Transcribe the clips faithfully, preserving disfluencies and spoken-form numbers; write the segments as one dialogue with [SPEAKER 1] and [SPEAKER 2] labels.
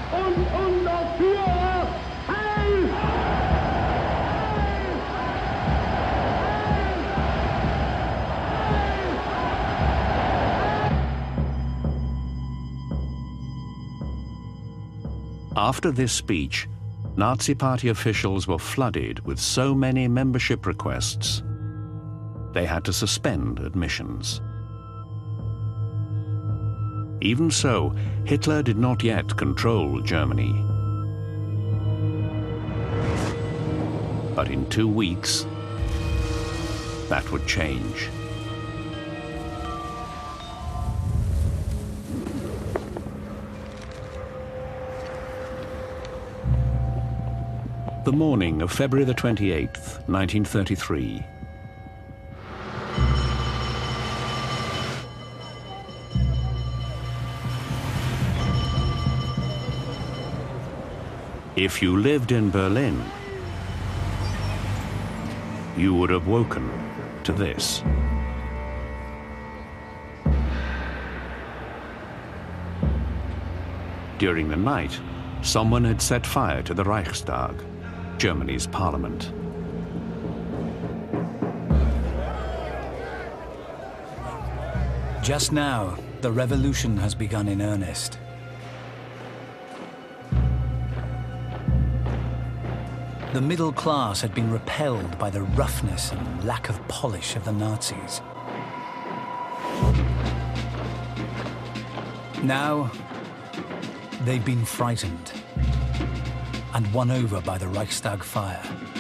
[SPEAKER 1] und unser Führer Heil!
[SPEAKER 2] After this speech, Nazi Party officials were flooded with so many membership requests, they had to suspend admissions. Even so, Hitler did not yet control Germany. But in two weeks, that would change. The morning of February the twenty-eighth, nineteen thirty-three. If you lived in Berlin, you would have woken to this. During the night, someone had set fire to the Reichstag, Germany's parliament.
[SPEAKER 3] Just now, the revolution has begun in earnest. The middle class had been repelled by the roughness and lack of polish of the Nazis. Now, they've been frightened and won over by the Reichstag fire.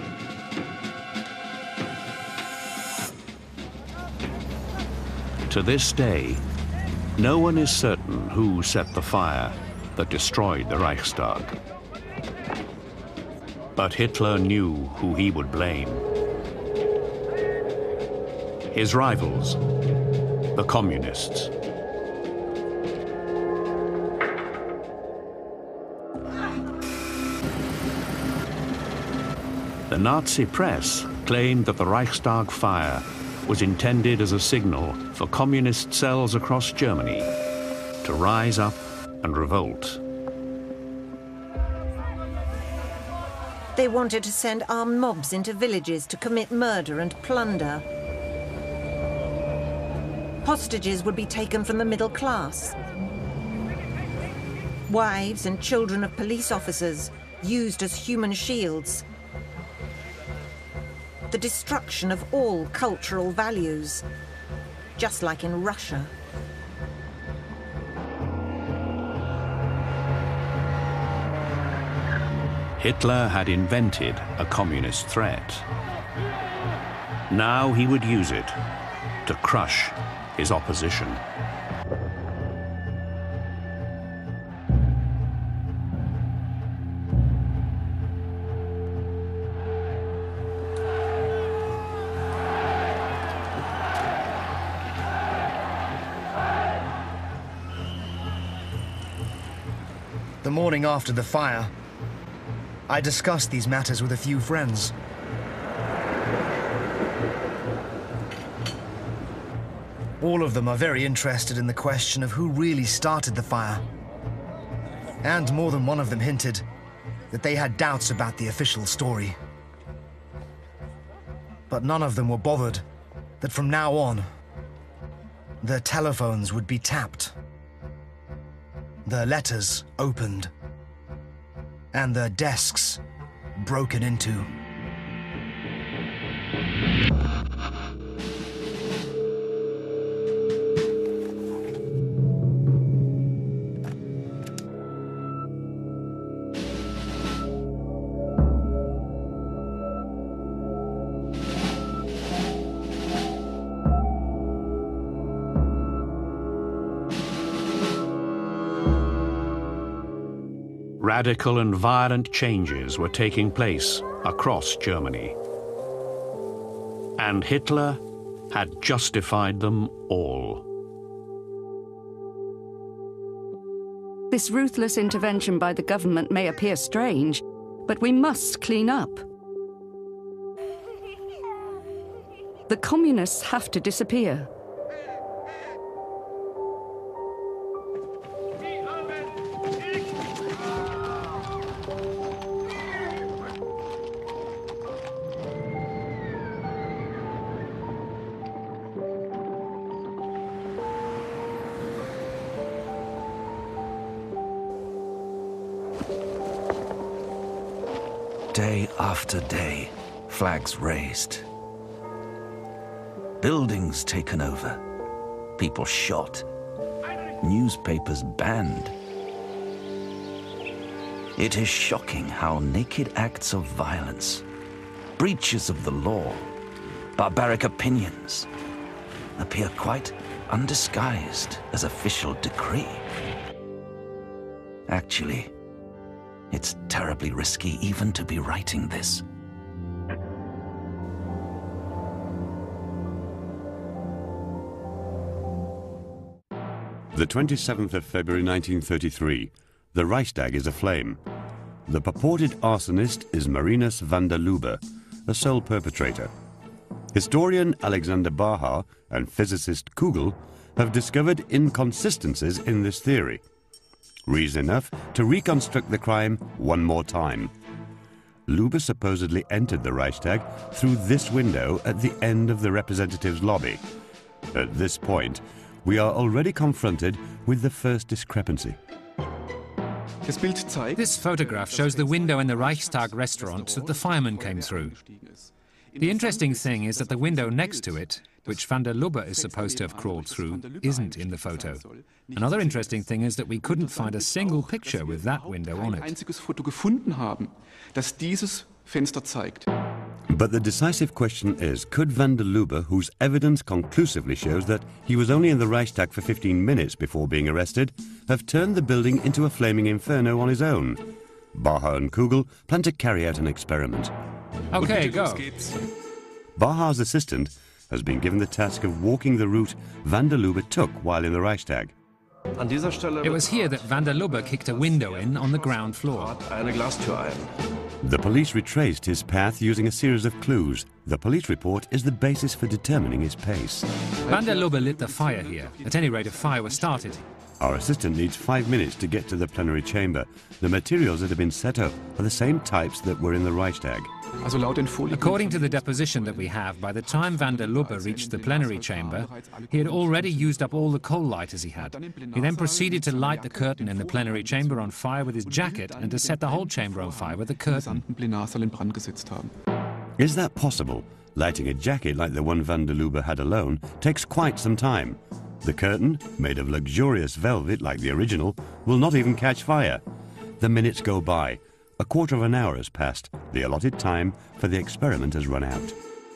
[SPEAKER 2] To this day, no one is certain who set the fire that destroyed the Reichstag. But Hitler knew who he would blame. His rivals, the communists. The Nazi press claimed that the Reichstag fire was intended as a signal for communist cells across Germany to rise up and revolt.
[SPEAKER 4] They wanted to send armed mobs into villages to commit murder and plunder. Hostages would be taken from the middle class. Wives and children of police officers used as human shields. The destruction of all cultural values, just like in Russia.
[SPEAKER 2] Hitler had invented a communist threat. Now he would use it to crush his opposition.
[SPEAKER 5] The morning after the fire, I discussed these matters with a few friends. All of them are very interested in the question of who really started the fire. And more than one of them hinted that they had doubts about the official story. But none of them were bothered that from now on, their telephones would be tapped, their letters opened, and their desks broken into.
[SPEAKER 2] Radical and violent changes were taking place across Germany. And Hitler had justified them all.
[SPEAKER 6] This ruthless intervention by the government may appear strange, but we must clean up. The communists have to disappear.
[SPEAKER 7] Day after day, flags raised. Buildings taken over. People shot. Newspapers banned. It is shocking how naked acts of violence, breaches of the law, barbaric opinions appear quite undisguised as official decree. Actually, it's terribly risky even to be writing this.
[SPEAKER 8] The twenty-seventh of February nineteen thirty-three, the Reichstag is aflame. The purported arsonist is Marinus van der Lubbe, a sole perpetrator. Historian Alexander Bahar and physicist Kugel have discovered inconsistencies in this theory. Reason enough to reconstruct the crime one more time. Lubbe supposedly entered the Reichstag through this window at the end of the representatives' lobby. At this point, we are already confronted with the first discrepancy.
[SPEAKER 9] This photograph shows the window in the Reichstag restaurant that the fireman came through. The interesting thing is that the window next to it, which van der Lubbe is supposed to have crawled through, isn't in the photo. Another interesting thing is that we couldn't find a single picture with that window on it.
[SPEAKER 8] But the decisive question is, could van der Lubbe, whose evidence conclusively shows that he was only in the Reichstag for fifteen minutes before being arrested, have turned the building into a flaming inferno on his own? Bahar and Kugel plan to carry out an experiment.
[SPEAKER 9] Okay, go.
[SPEAKER 8] Bahar's assistant has been given the task of walking the route van der Lubbe took while in the Reichstag.
[SPEAKER 9] It was here that van der Lubbe kicked a window in on the ground floor.
[SPEAKER 8] The police retraced his path using a series of clues. The police report is the basis for determining his pace.
[SPEAKER 9] Van der Lubbe lit the fire here. At any rate, a fire was started.
[SPEAKER 8] Our assistant needs five minutes to get to the plenary chamber. The materials that have been set up are the same types that were in the Reichstag.
[SPEAKER 9] According to the deposition that we have, by the time van der Lubbe reached the plenary chamber, he had already used up all the coal lighters he had. He then proceeded to light the curtain in the plenary chamber on fire with his jacket and to set the whole chamber on fire with the curtain.
[SPEAKER 8] Is that possible? Lighting a jacket like the one van der Lubbe had alone takes quite some time. The curtain, made of luxurious velvet like the original, will not even catch fire. The minutes go by. A quarter of an hour has passed. The allotted time for the experiment has run out.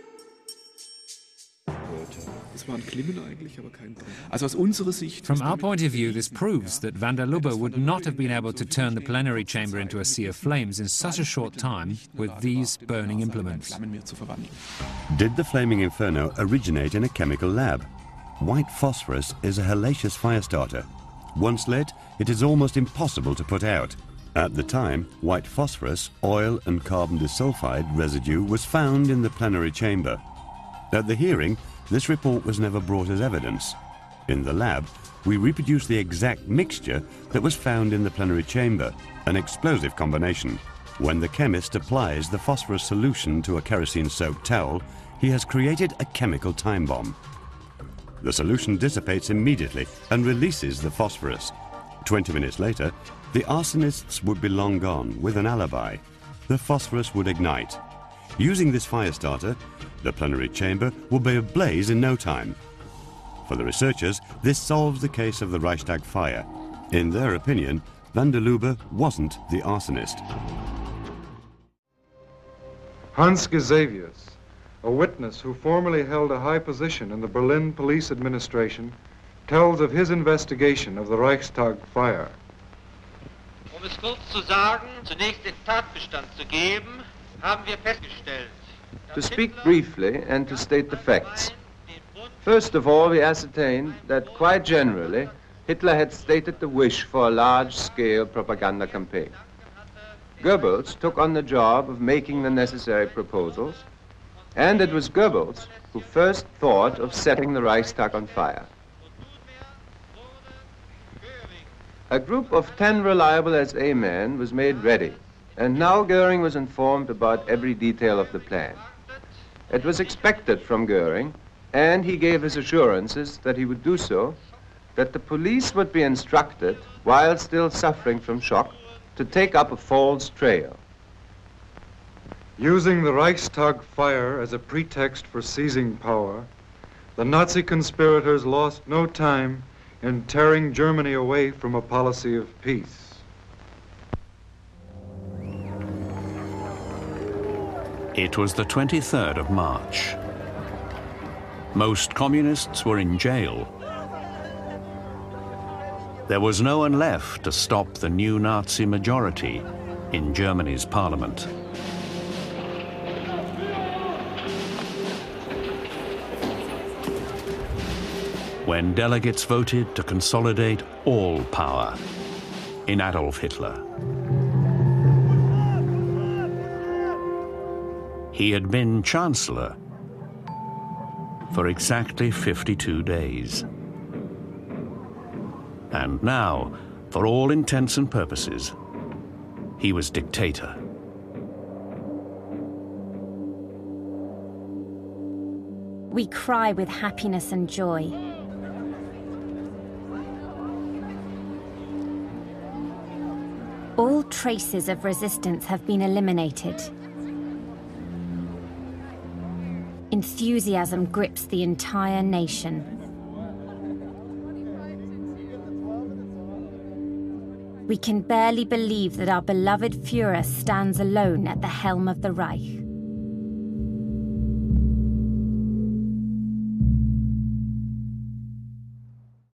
[SPEAKER 9] From our point of view, this proves that van der Lubbe would not have been able to turn the plenary chamber into a sea of flames in such a short time with these burning implements.
[SPEAKER 8] Did the flaming inferno originate in a chemical lab? White phosphorus is a hellacious fire starter. Once lit, it is almost impossible to put out. At the time, white phosphorus, oil and carbon disulfide residue was found in the plenary chamber. At the hearing, this report was never brought as evidence. In the lab, we reproduced the exact mixture that was found in the plenary chamber, an explosive combination. When the chemist applies the phosphorus solution to a kerosene-soaked towel, he has created a chemical time bomb. The solution dissipates immediately and releases the phosphorus. Twenty minutes later, the arsonists would be long gone with an alibi. The phosphorus would ignite. Using this fire starter, the plenary chamber will be ablaze in no time. For the researchers, this solves the case of the Reichstag fire. In their opinion, van der Lubbe wasn't the arsonist.
[SPEAKER 10] Hans Gesavius, a witness who formerly held a high position in the Berlin police administration, tells of his investigation of the Reichstag fire.
[SPEAKER 11] Um es kurz zu sagen, zunächst den Tatbestand zu geben, haben wir festgestellt.
[SPEAKER 12] To speak briefly and to state the facts. First of all, we ascertained that quite generally, Hitler had stated the wish for a large-scale propaganda campaign. Goebbels took on the job of making the necessary proposals, and it was Goebbels who first thought of setting the Reichstag on fire. A group of ten reliable S A men was made ready, and now Goering was informed about every detail of the plan. It was expected from Goering, and he gave his assurances that he would do so, that the police would be instructed, while still suffering from shock, to take up a false trail.
[SPEAKER 10] Using the Reichstag fire as a pretext for seizing power, the Nazi conspirators lost no time in tearing Germany away from a policy of peace.
[SPEAKER 2] It was the twenty-third of March. Most communists were in jail. There was no one left to stop the new Nazi majority in Germany's parliament. When delegates voted to consolidate all power in Adolf Hitler. He had been Chancellor for exactly fifty-two days. And now, for all intents and purposes, he was dictator.
[SPEAKER 13] We cry with happiness and joy. All traces of resistance have been eliminated. Enthusiasm grips the entire nation. We can barely believe that our beloved Führer stands alone at the helm of the Reich.